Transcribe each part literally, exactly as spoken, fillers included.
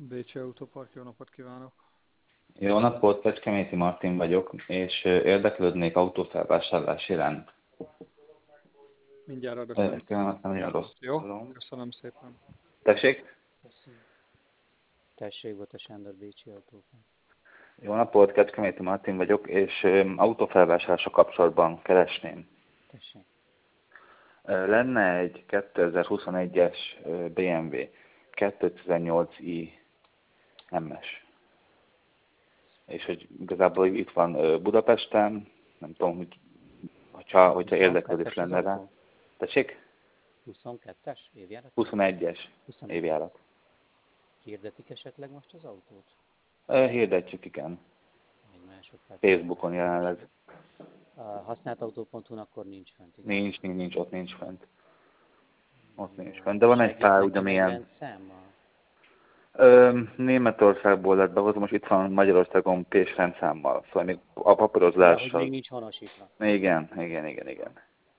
Bécsi Autópark, jó napot kívánok! Jó napot, Kecskeméti Martin vagyok, és ö, érdeklődnék autófelvásárlás iránt. Mindjárt adok Ö, önnek Kérem, nem olyan rossz. Jó, Tudom. köszönöm szépen. Tessék? Köszönöm. Tessék, Bota Sándor, Bécsi Autópark. Jó napot, Kecskeméti Martin vagyok, és ö, autófelvásárlása kapcsolatban keresném. Tessék. Ö, Lenne egy kétezer-huszonegyes ö, bé em vé kétszáztizennyolc i em es. És hogy igazából itt van ö, Budapesten, nem tudom, hogy hogyha, hogyha érdeklődés huszonkettes az lenne rá. autó? Tessék? huszonkettes évjárat? huszonegyes huszonegyes. évjárat. Hirdetik esetleg most az autót? Ö, Hirdetjük, igen. Egy másodperc. Facebookon jelenleg. A használt autó pont hu-n akkor nincs fent, igaz? Nincs, nincs, nincs, ott nincs fent. Ott nincs Jó. fent, de van egy pár Segít neki ugyanilyen. rendszámmal? Ö, Németországból lett behozom, most itt van Magyarországon példányszámmal, szóval még a De hogy papírozással. még nincs honosítva. Igen, igen, igen, igen.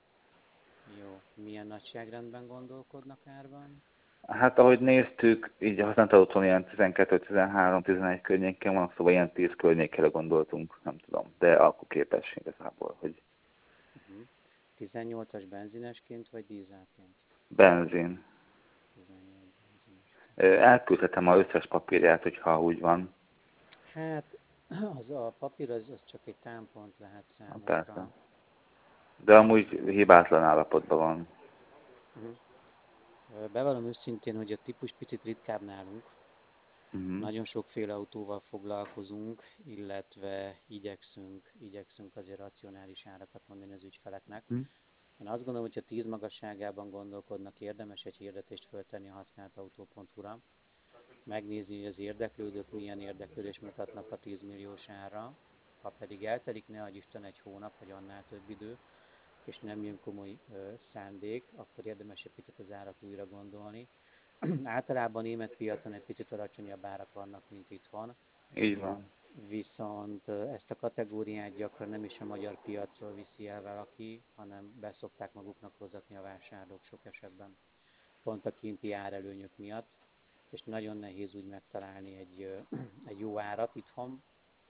Jó. Milyen nagyságrendben gondolkodnak árban? Hát ahogy néztük, így a használt autón ilyen tizenkettő, tizenhárom, tizenegy környéken van, szóval ilyen tíz környékére gondoltunk, nem tudom, de alkuképes igazából, hogy Uh-huh. tizennyolcas benzinesként vagy dízelként? benzin. tizennyolc benzinesként. Ö, Elküldhetem az összes papírját, hogyha úgy van. Hát az a papír az, az csak egy támpont lehet Persze. számunkra. De amúgy hibátlan állapotban van. Uh-huh. Bevallom őszintén, hogy a típus picit ritkább nálunk. Uh-huh. Nagyon sokféle autóval foglalkozunk, illetve igyekszünk, igyekszünk azért racionális árakat mondani az ügyfeleknek. Uh-huh. Én azt gondolom, hogy ha tíz magasságában gondolkodnak, érdemes egy hirdetést föltenni a használt autó pont hu-ra, megnézni, hogy az érdeklődők milyen érdeklődést mutatnak a tíz milliós árra, ha pedig eltelik, ne adj Isten, egy hónap vagy annál több idő, és nem jön komoly ö, szándék, akkor érdemes egy picit az árat újra gondolni. Általában a német piacon egy picit alacsonyabb árak vannak, mint itthon, Így van. viszont ezt a kategóriát gyakran nem is a magyar piacról viszi el valaki, hanem beszokták maguknak hozatni a vásárlók sok esetben, pont a kinti árelőnyök miatt, és nagyon nehéz úgy megtalálni egy, egy jó árat itthon,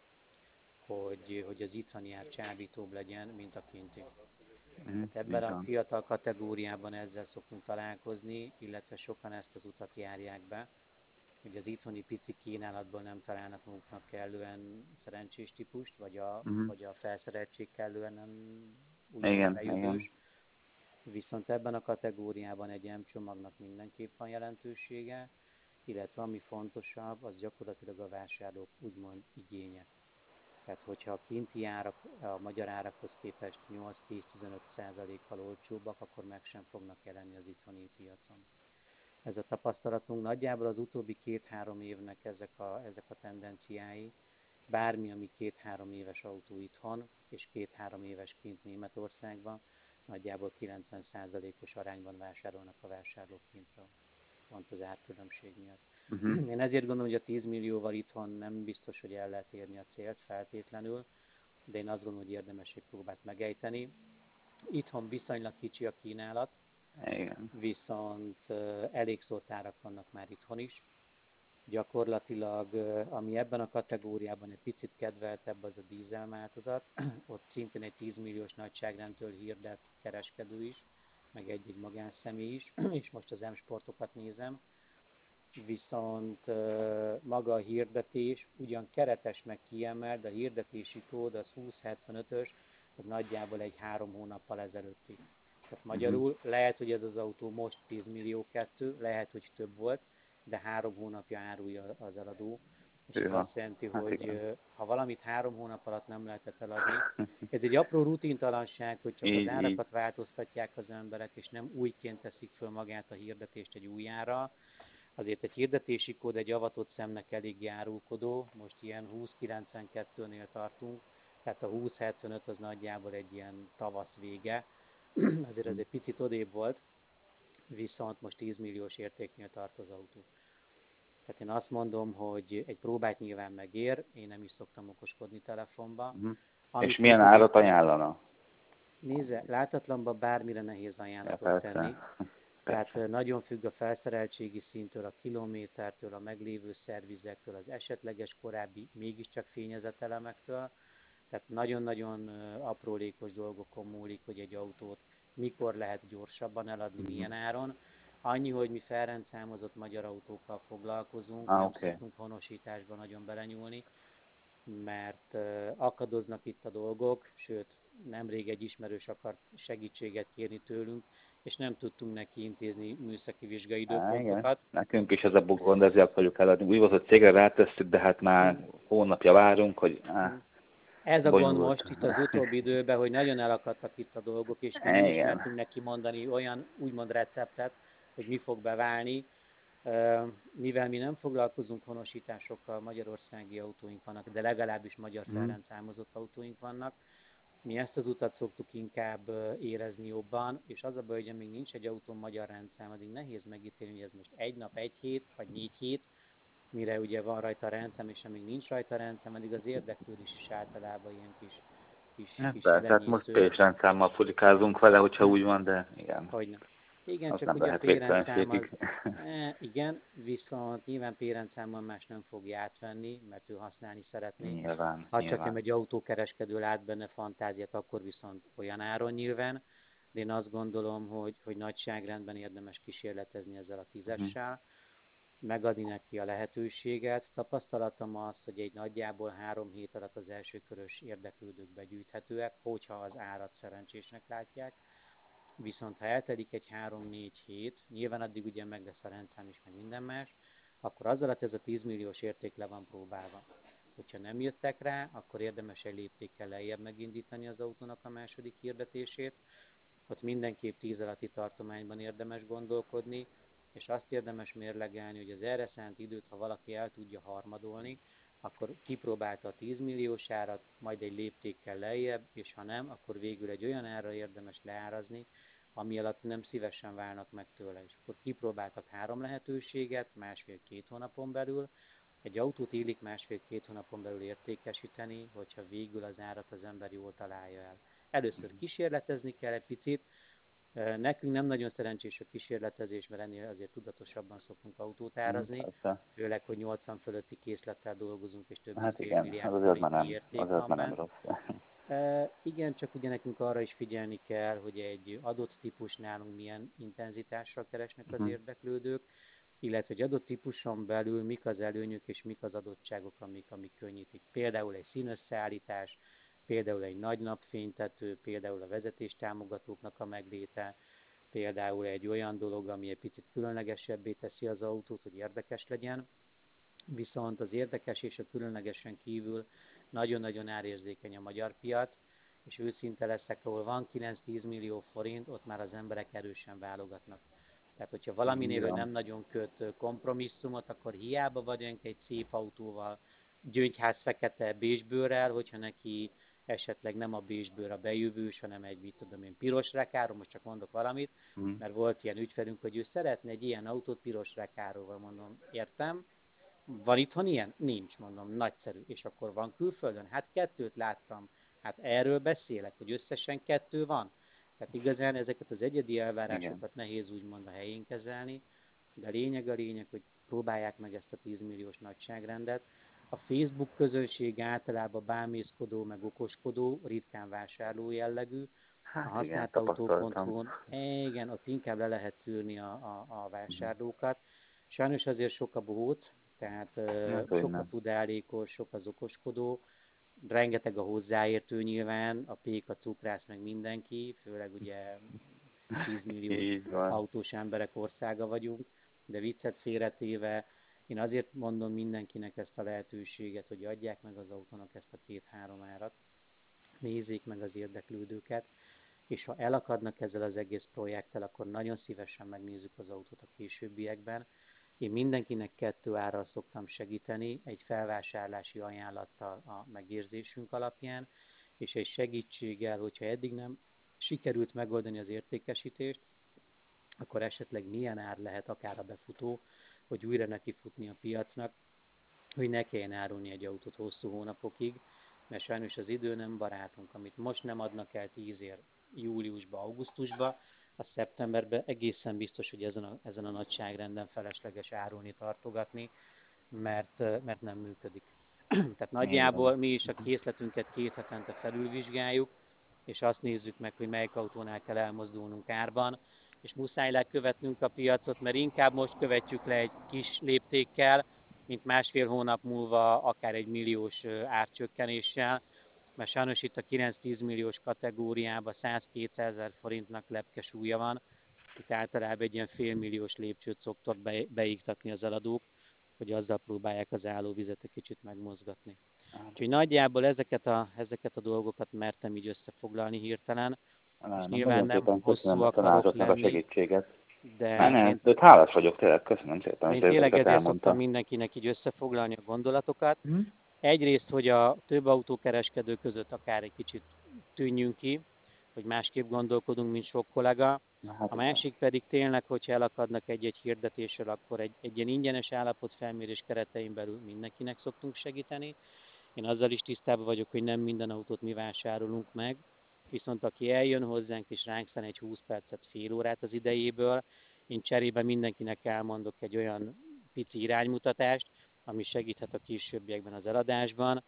hogy, hogy az itthoni ár csábítóbb legyen, mint a kinti. Uh-huh. Tehát ebben Így a van. fiatal kategóriában ezzel szoktunk találkozni, illetve sokan ezt az utat járják be, hogy az itthoni pici kínálatból nem találnak maguknak kellően szerencsés típust, vagy a, Uh-huh. vagy a felszereltség kellően nem úgymond Igen, fejövős. igen. Viszont ebben a kategóriában egy M-csomagnak mindenképp van jelentősége, illetve ami fontosabb, az gyakorlatilag a vásárlók úgymond igénye. Tehát, hogyha a kinti árak a magyar árakhoz képest nyolc-tíz-tizenöt százalékkal olcsóbbak, akkor meg sem fognak jelenni az itthoni piacon. Ez a tapasztalatunk nagyjából az utóbbi két-három évnek ezek a, ezek a tendenciái. Bármi, ami két-három éves autó itthon, és két-három éves kint Németországban, nagyjából kilencven százalékos arányban vásárolnak a vásárlók kintről, pont az árkülönbség miatt. Uh-huh. Én ezért gondolom, hogy a tíz millióval itthon nem biztos, hogy el lehet érni a célt feltétlenül, de én azt gondolom, hogy érdemes egy próbát megejteni. Itthon viszonylag kicsi a kínálat, Igen. viszont elég szórt árak vannak már itthon is. Gyakorlatilag, ami ebben a kategóriában egy picit kedveltebb, az a dízel változat. Ott szintén egy tíz milliós nagyságrendtől hirdet kereskedő is, meg egy-egy magánszemély is, és most az M-sportokat nézem. Viszont maga a hirdetés ugyan keretes meg kiemel, de a hirdetési kód az húsz hetvenötös, az nagyjából egy három hónappal ezelőtti. Tehát magyarul uh-huh. lehet, hogy ez az autó most tíz millió kettő, lehet, hogy több volt, de három hónapja árulja az eladó. És ez azt jelenti, Hát hogy igen. ha valamit három hónap alatt nem lehetett eladni, ez egy apró rutintalanság, hogy csak Így, az árakat így. változtatják az emberek, és nem újként teszik föl magát a hirdetést egy új árral. Azért egy hirdetési kód egy avatott szemnek elég árulkodó, most ilyen húsz kilencvenkettőnél tartunk, tehát a húsz hetvenöt az nagyjából egy ilyen tavasz vége, azért ez egy picit odébb volt, viszont most tíz milliós értéknél tart az autó. Tehát én azt mondom, hogy egy próbát nyilván megér, én nem is szoktam okoskodni telefonba. Uh-huh. És milyen árat ajánlana? Nézze, látatlanban bármire nehéz ajánlatot Ja, tenni. Tehát Persze. nagyon függ a felszereltségi szintől, a kilométertől, a meglévő szervizektől, az esetleges korábbi mégiscsak fényezett elemektől. Tehát nagyon-nagyon aprólékos dolgokon múlik, hogy egy autót mikor lehet gyorsabban eladni, Mhm. milyen áron. Annyi, hogy mi felrendszámozott magyar autókkal foglalkozunk, Ah, nem oké. szoktunk honosításba nagyon belenyúlni, mert akadoznak itt a dolgok, sőt, nemrég egy ismerős akart segítséget kérni tőlünk, és nem tudtunk neki intézni műszaki vizsgai Á, igen. időpontokat. Nekünk is ez a gond, ezért akarjuk eladni. Úgy volt, hogy cégre rátesszük, de hát már hónapja várunk, hogy á, Ez a gond bonyolult. most itt az utóbbi időben, hogy nagyon elakadtak itt a dolgok, és mi nem Igen. ismertünk neki mondani olyan úgymond receptet, hogy mi fog beválni. Mivel mi nem foglalkozunk honosításokkal, magyarországi autóink vannak, de legalábbis magyar Mhm. felrendszámozott autóink vannak, mi ezt az utat szoktuk inkább érezni jobban, és az a baj, hogy amíg nincs egy autó magyar rendszám, addig nehéz megítélni, hogy ez most egy nap, egy hét, vagy négy hét, mire ugye van rajta rendszám, és amíg nincs rajta rendszám, addig az érdeklődés is általában ilyen kis, kis, Hát kis persze, hát most elenyésző. P-rendszámmal furikázunk vele, hogyha úgy van, de igen, Hogyne. Igen, az csak nem ugye a lehet P-rendszám végtelenségig. az, e, igen, viszont nyilván P-rendszámmal más nem fogja átvenni, mert ő használni szeretné. Nyilván, Ha csak nem nyilván. egy autókereskedő lát benne fantáziát, akkor viszont olyan áron nyilván. De én azt gondolom, hogy, hogy nagyságrendben érdemes kísérletezni ezzel a Mhm. tízessel, megadni neki a lehetőséget. Tapasztalatom az, hogy egy nagyjából három hét alatt az első körös érdeklődők begyűjthetőek, hogyha az árat szerencsésnek látják. Viszont ha eltelik egy három-négy hét, nyilván addig ugye meg lesz a rendszám is, meg minden más, akkor az alatt ez a tíz milliós érték le van próbálva. Hogyha nem jöttek rá, akkor érdemes egy léptékkel lejjebb megindítani az autónak a második hirdetését. Ott mindenképp tíz alatti tartományban érdemes gondolkodni, és azt érdemes mérlegelni, hogy az erre szánt időt, ha valaki el tudja harmadolni, akkor kipróbálta a tíz milliós árat, majd egy léptékkel lejjebb, és ha nem, akkor végül egy olyan árra érdemes leárazni, ami alatt nem szívesen válnak meg tőle. És akkor kipróbáltak három lehetőséget másfél-két hónapon belül. Egy autót illik másfél-két hónapon belül értékesíteni, hogyha végül az árat az ember jól találja el. Először kísérletezni kell egy picit. Nekünk nem nagyon szerencsés a kísérletezés, mert ennél azért tudatosabban szoktunk autót Mhm, árazni, persze. főleg, hogy nyolcvan fölötti készlettel dolgozunk, és több mint Hát fél igen, milliárd az az már forintnyi nem, érték az az van már nem benne. rossz. E, igen, csak ugye nekünk arra is figyelni kell, hogy egy adott típus nálunk milyen intenzitással keresnek az Mhm. érdeklődők, illetve egy adott típuson belül mik az előnyök és mik az adottságok, amik, amik könnyítik. Például egy színösszeállítás, például egy nagy napfénytető, például a vezetéstámogatóknak a megléte, például egy olyan dolog, ami egy picit különlegesebbé teszi az autót, hogy érdekes legyen. Viszont az érdekes és a különlegesen kívül nagyon-nagyon árérzékeny a magyar piac, és őszinte leszek, ahol van kilenc-tíz millió forint, ott már az emberek erősen válogatnak. Tehát, hogyha valaminél ő Igen. nem nagyon köt kompromisszumot, akkor hiába vagyunk egy szép autóval, gyöngyház fekete bézsbőrrel, hogyha neki esetleg nem a bézsbőr a bejövős, hanem egy, mit tudom én, piros rekáról, most csak mondok valamit, Mhm. mert volt ilyen ügyfelünk, hogy ő szeretne egy ilyen autót piros rekáróval, mondom, értem, van itthon ilyen? Nincs, mondom, nagyszerű. És akkor van külföldön? Hát kettőt láttam. Hát erről beszélek, hogy összesen kettő van. Tehát igazán ezeket az egyedi Igen. elvárásokat nehéz úgymond a helyén kezelni, de a lényeg a lényeg, hogy próbálják meg ezt a tíz milliós nagyságrendet. A Facebook közönség általában bámészkodó, meg okoskodó, ritkán vásárló jellegű. A Hát igen, tapasztaltam. használtautó.hu-n, igen, ott inkább le lehet szűrni a, a, a Mhm. vásárlókat. Sajnos azért sok a bohóc, tehát uh, Hát, hogy sok a nem. tudálékos, sok az okoskodó, rengeteg a hozzáértő nyilván, a pék, a cukrász, meg mindenki, főleg ugye tíz milliós Így van. autós emberek országa vagyunk, de viccet félretéve, én azért mondom mindenkinek ezt a lehetőséget, hogy adják meg az autónak ezt a két-három árat, nézzék meg az érdeklődőket, és ha elakadnak ezzel az egész projekttel, akkor nagyon szívesen megnézzük az autót a későbbiekben. Én mindenkinek kettő árral szoktam segíteni, egy felvásárlási ajánlattal a megérzésünk alapján, és egy segítséggel, hogyha eddig nem sikerült megoldani az értékesítést, akkor esetleg milyen ár lehet akár a befutó, hogy újra neki futni a piacnak, hogy ne kelljen árulni egy autót hosszú hónapokig, mert sajnos az idő nem barátunk, amit most nem adnak el tízért júliusba, augusztusba, a szeptemberben egészen biztos, hogy ezen a, ezen a nagyságrenden felesleges árulni, tartogatni, mert, mert nem működik. Tehát nagyjából mi is a készletünket két hetente felülvizsgáljuk, és azt nézzük meg, hogy melyik autónál kell elmozdulnunk árban, és muszáj lekövetnünk a piacot, mert inkább most követjük le egy kis léptékkel, mint másfél hónap múlva akár egy milliós árcsökkenéssel, mert sajnos itt a kilenc-tíz milliós kategóriában száz-kétszázezer forintnak lepke súlya van, itt általában egy ilyen félmilliós lépcsőt szoktak be, beiktatni az eladók, hogy azzal próbálják az állóvizet egy kicsit megmozgatni. Úgyhogy nagyjából ezeket a, ezeket a dolgokat mertem így összefoglalni hirtelen, Nem, és nem, nyilván nagyon nem szépen hosszú köszönöm a akarok tanácsot, a lenni, segítséget. de Nem, nem, én, de hálás vagyok, tényleg köszönöm szépen, én hogy tényleg ezeket ezért szoktam elmondta. mindenkinek így összefoglalni a gondolatokat. Hm? Egyrészt, hogy a több autókereskedő között akár egy kicsit tűnjünk ki, hogy másképp gondolkodunk, mint sok kollega. Na, hát A igen. másik pedig tényleg, hogyha elakadnak egy-egy hirdetésről, akkor egy, egy ilyen ingyenes állapotfelmérés keretein belül mindenkinek szoktunk segíteni. Én azzal is tisztában vagyok, hogy nem minden autót mi vásárolunk meg, viszont aki eljön hozzánk és ránk szán egy húsz percet, fél órát az idejéből, én cserébe mindenkinek elmondok egy olyan pici iránymutatást, ami segíthet a későbbiekben az eladásban,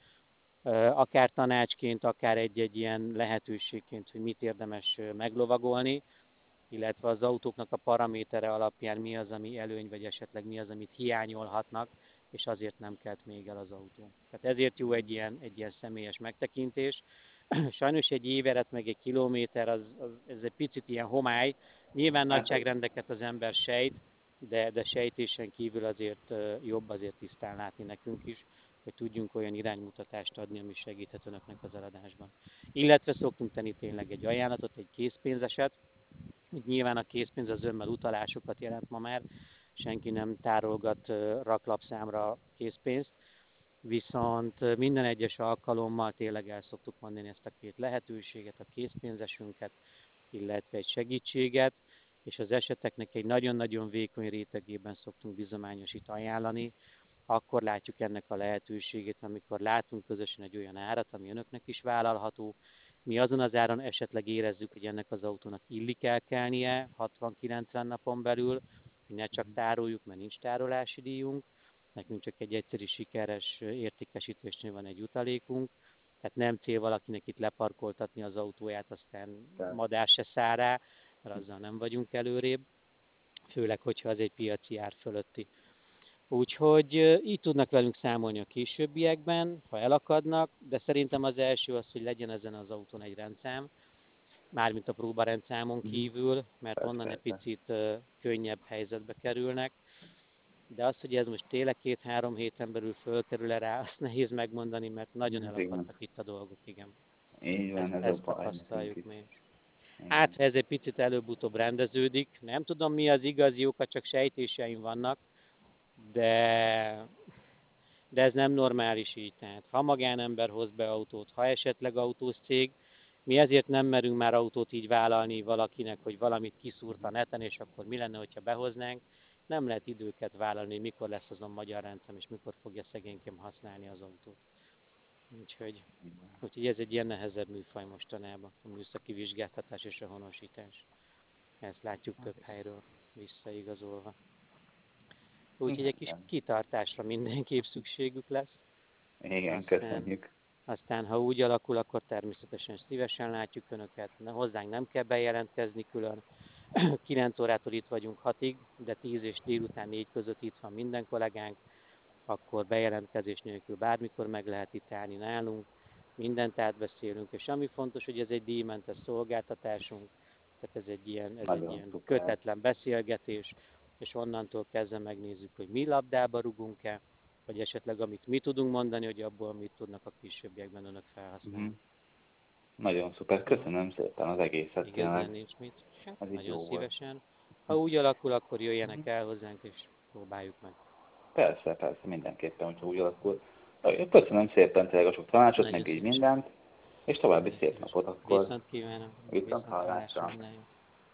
akár tanácsként, akár egy-egy ilyen lehetőségként, hogy mit érdemes meglovagolni, illetve az autóknak a paramétere alapján mi az, ami előny, vagy esetleg mi az, amit hiányolhatnak, és azért nem kelt még el az autó. Tehát ezért jó egy ilyen, egy ilyen személyes megtekintés. Sajnos egy éveret, meg egy kilométer, az, az, ez egy picit ilyen homály. Nyilván Hát, nagyságrendeket az ember sejt, de, de sejtésen kívül azért jobb azért tisztán látni nekünk is, hogy tudjunk olyan iránymutatást adni, ami segíthet önöknek az eladásban. Illetve szoktunk tenni tényleg egy ajánlatot, egy készpénzeset. Nyilván a készpénz az önmel utalásokat jelent ma már, senki nem tárolgat raklapszámra készpénzt, viszont minden egyes alkalommal tényleg el szoktuk mondani ezt a két lehetőséget, a készpénzesünket, illetve egy segítséget, és az eseteknek egy nagyon-nagyon vékony rétegében szoktunk bizományosít ajánlani, akkor látjuk ennek a lehetőségét, amikor látunk közösen egy olyan árat, ami önöknek is vállalható, mi azon az áron esetleg érezzük, hogy ennek az autónak illik elkelnie hatvan-kilencven napon belül, hogy ne csak tároljuk, mert nincs tárolási díjunk, nekünk csak egy egyszerű sikeres értékesítésnél van egy jutalékunk, tehát nem cél valakinek itt leparkoltatni az autóját, aztán madár se száll rá, mert azzal nem vagyunk előrébb, főleg, hogyha az egy piaci ár fölötti. Úgyhogy így tudnak velünk számolni a későbbiekben, ha elakadnak, de szerintem az első az, hogy legyen ezen az autón egy rendszám, mármint a próbarendszámon kívül, mert onnan egy picit könnyebb helyzetbe kerülnek. De az, hogy ez most tényleg két-három héten belül fölkerül-e rá, azt nehéz megmondani, mert nagyon elakadtak itt a dolgok, igen. Így van, Ezt, ez ezt a baj. tapasztaljuk mi. Hát, ha ez egy picit előbb-utóbb rendeződik, nem tudom mi az igazi oka, csak sejtéseim vannak, de, de ez nem normális így. Tehát ha magánember hoz be autót, ha esetleg autós cég, mi ezért nem merünk már autót így vállalni valakinek, hogy valamit kiszúrt a neten, és akkor mi lenne, hogyha behoznánk. Nem lehet időket vállalni, hogy mikor lesz azon magyar rendszám, és mikor fogja szegénykém használni az autót. Úgyhogy, úgyhogy ez egy ilyen nehezebb műfaj mostanában, a műszaki vizsgáltatás és a honosítás. Ezt látjuk több helyről visszaigazolva. Úgyhogy egy kis kitartásra mindenképp szükségük lesz. Igen, aztán, köszönjük. Aztán, ha úgy alakul, akkor természetesen szívesen látjuk Önöket. Hozzánk nem kell bejelentkezni külön. kilenc órától itt vagyunk hatig, de tíz és délután négy között itt van minden kollégánk. Akkor bejelentkezés nélkül bármikor meg lehet itt állni nálunk. Mindent átbeszélünk, és ami fontos, hogy ez egy díjmentes szolgáltatásunk. Tehát ez egy ilyen, ez egy ilyen kötetlen beszélgetés, és onnantól kezdve megnézzük, hogy mi labdába rugunk-e, vagy esetleg amit mi tudunk mondani, hogy abból mit tudnak a későbbiekben önök felhasználni. Mm-hmm. Nagyon szuper, köszönöm szépen az egészet. Igazán tényleg. Nincs mit. Hát, nagyon szívesen. Volt. Ha úgy alakul, akkor jöjjenek el hozzánk, és próbáljuk meg. Persze, persze, mindenképpen, hogyha úgy alakul. Köszönöm szépen tényleg a sok tanácsot, nagyon meg így mindent, és további szép napot akkor. Viszont kívánom. Viszont hallásra.